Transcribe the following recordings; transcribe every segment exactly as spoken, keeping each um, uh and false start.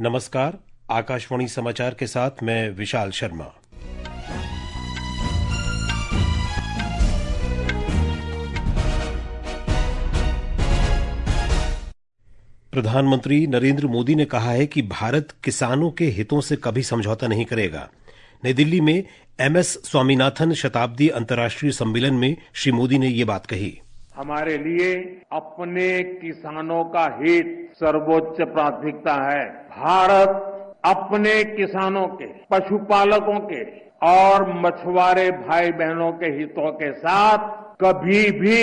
नमस्कार, आकाशवाणी समाचार के साथ मैं विशाल शर्मा। प्रधानमंत्री नरेंद्र मोदी ने कहा है कि भारत किसानों के हितों से कभी समझौता नहीं करेगा। नई दिल्ली में एमएस स्वामीनाथन शताब्दी अंतर्राष्ट्रीय सम्मेलन में श्री मोदी ने ये बात कही। हमारे लिए अपने किसानों का हित सर्वोच्च प्राथमिकता है। भारत अपने किसानों के, पशुपालकों के और मछुआरे भाई बहनों के हितों के साथ कभी भी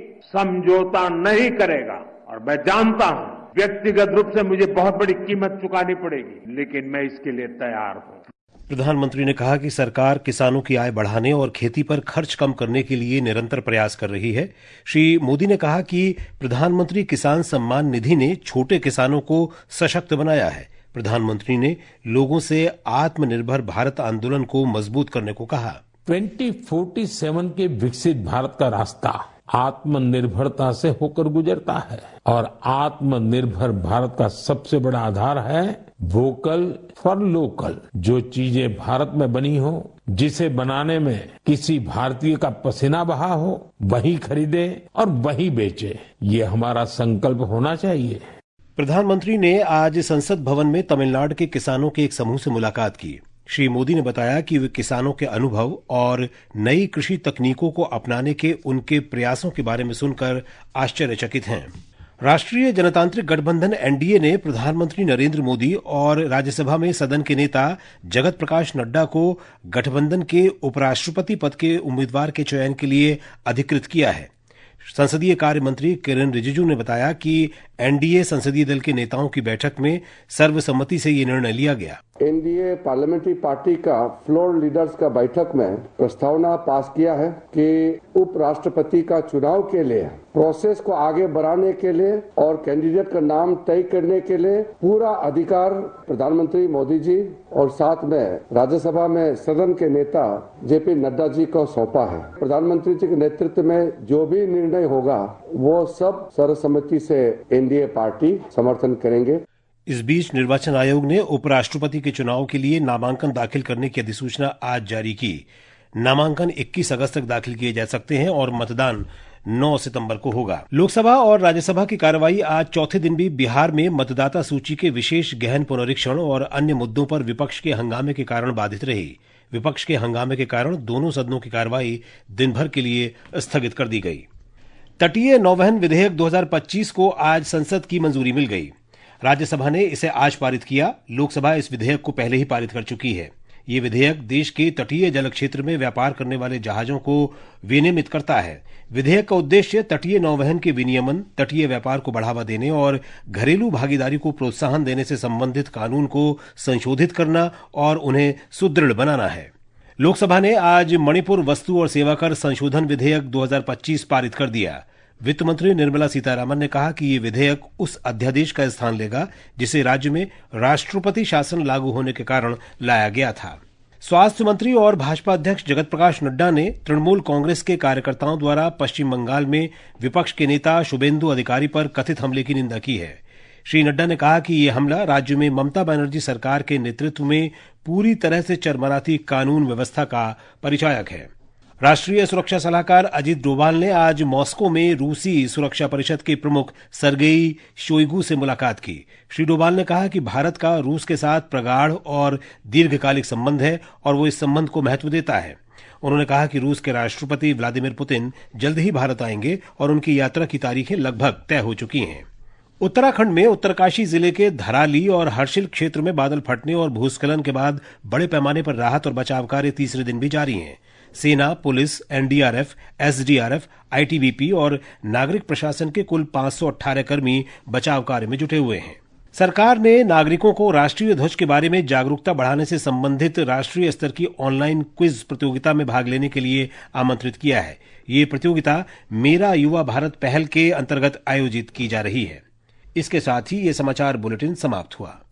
समझौता नहीं करेगा। और मैं जानता हूं व्यक्तिगत रूप से मुझे बहुत बड़ी कीमत चुकानी पड़ेगी, लेकिन मैं इसके लिए तैयार हूं। प्रधानमंत्री ने कहा कि सरकार किसानों की आय बढ़ाने और खेती पर खर्च कम करने के लिए निरंतर प्रयास कर रही है। श्री मोदी ने कहा कि प्रधानमंत्री किसान सम्मान निधि ने छोटे किसानों को सशक्त बनाया है। प्रधानमंत्री ने लोगों से आत्मनिर्भर भारत आंदोलन को मजबूत करने को कहा। ट्वेंटी फोर्टी सेवन के विकसित भारत का रास्ता आत्मनिर्भरता से होकर गुजरता है और आत्मनिर्भर भारत का सबसे बड़ा आधार है वोकल फॉर लोकल। जो चीजें भारत में बनी हो, जिसे बनाने में किसी भारतीय का पसीना बहा हो, वही खरीदे और वही बेचे, ये हमारा संकल्प होना चाहिए। प्रधानमंत्री ने आज संसद भवन में तमिलनाडु के किसानों के एक समूह से मुलाकात की। श्री मोदी ने बताया कि वे किसानों के अनुभव और नई कृषि तकनीकों को अपनाने के उनके प्रयासों के बारे में सुनकर आश्चर्यचकित हैं। राष्ट्रीय जनतांत्रिक गठबंधन एनडीए ने प्रधानमंत्री नरेंद्र मोदी और राज्यसभा में सदन के नेता जगत प्रकाश नड्डा को गठबंधन के उपराष्ट्रपति पद के उम्मीदवार के चयन के लिए अधिकृत किया है। संसदीय कार्य मंत्री किरेन रिजिजू ने बताया कि एनडीए संसदीय दल के नेताओं की बैठक में सर्वसम्मति से ये निर्णय लिया गया। एनडीए पार्लियामेंट्री पार्टी का फ्लोर लीडर्स का बैठक में प्रस्तावना पास किया है कि उपराष्ट्रपति का चुनाव के लिए प्रोसेस को आगे बढ़ाने के लिए और कैंडिडेट का नाम तय करने के लिए पूरा अधिकार प्रधानमंत्री मोदी जी और साथ में राज्यसभा में सदन के नेता जेपी नड्डा जी को सौंपा है। प्रधानमंत्री जी के नेतृत्व में जो भी निर्णय होगा वो सब सर्वसम्मति से एनडीए पार्टी समर्थन करेंगे। इस बीच निर्वाचन आयोग ने उपराष्ट्रपति के चुनाव के लिए नामांकन दाखिल करने की अधिसूचना आज जारी की। नामांकन इक्कीस अगस्त तक दाखिल किए जा सकते हैं और मतदान नौ सितंबर को होगा। लोकसभा और राज्यसभा की कार्रवाई आज चौथे दिन भी बिहार में मतदाता सूची के विशेष गहन पुनरीक्षण और अन्य मुद्दों पर विपक्ष के हंगामे के कारण बाधित रही। विपक्ष के हंगामे के कारण दोनों सदनों की कार्रवाई दिन भर के लिए स्थगित कर दी गई। तटीय नौवहन विधेयक दो हज़ार पच्चीस को आज संसद की मंजूरी मिल गई। राज्यसभा ने इसे आज पारित किया। लोकसभा इस विधेयक को पहले ही पारित कर चुकी है। ये विधेयक देश के तटीय जल क्षेत्र में व्यापार करने वाले जहाजों को विनियमित करता है। विधेयक का उद्देश्य तटीय नौवहन के विनियमन, तटीय व्यापार को बढ़ावा देने और घरेलू भागीदारी को प्रोत्साहन देने से संबंधित कानून को संशोधित करना और उन्हें सुदृढ़ बनाना है। लोकसभा ने आज मणिपुर वस्तु और सेवा कर संशोधन विधेयक दो हज़ार पच्चीस पारित कर दिया। वित्त मंत्री निर्मला सीतारामन ने कहा कि ये विधेयक उस अध्यादेश का स्थान लेगा जिसे राज्य में राष्ट्रपति शासन लागू होने के कारण लाया गया था। स्वास्थ्य मंत्री और भाजपा अध्यक्ष जगत प्रकाश नड्डा ने तृणमूल कांग्रेस के कार्यकर्ताओं द्वारा पश्चिम बंगाल में विपक्ष के नेता शुभेंदु अधिकारी पर कथित हमले की निंदा की है। श्री नड्डा ने कहा कि यह हमला राज्य में ममता बनर्जी सरकार के नेतृत्व में पूरी तरह से चरमराती कानून व्यवस्था का परिचायक है। राष्ट्रीय सुरक्षा सलाहकार अजीत डोभाल ने आज मॉस्को में रूसी सुरक्षा परिषद के प्रमुख सरगेई शोइगु से मुलाकात की। श्री डोभाल ने कहा कि भारत का रूस के साथ प्रगाढ़ और दीर्घकालिक संबंध है और वो इस संबंध को महत्व देता है। उन्होंने कहा कि रूस के राष्ट्रपति व्लादिमीर पुतिन जल्द ही भारत आएंगे और उनकी यात्रा की तारीखें लगभग तय हो चुकी हैं। उत्तराखंड में उत्तरकाशी जिले के धराली और हर्षिल क्षेत्र में बादल फटने और भूस्खलन के बाद बड़े पैमाने पर राहत और बचाव कार्य तीसरे दिन भी जारी हैं। सेना, पुलिस, एनडीआरएफ, एसडीआरएफ, आईटीबीपी और नागरिक प्रशासन के कुल पांच सौ अठारह कर्मी बचाव कार्य में जुटे हुए हैं। सरकार ने नागरिकों को राष्ट्रीय ध्वज के बारे में जागरूकता बढ़ाने से संबंधित राष्ट्रीय स्तर की ऑनलाइन क्विज प्रतियोगिता में भाग लेने के लिए आमंत्रित किया है। ये प्रतियोगिता मेरा युवा भारत पहल के अंतर्गत आयोजित की जा रही है। इसके साथ ही ये समाचार बुलेटिन समाप्त हुआ।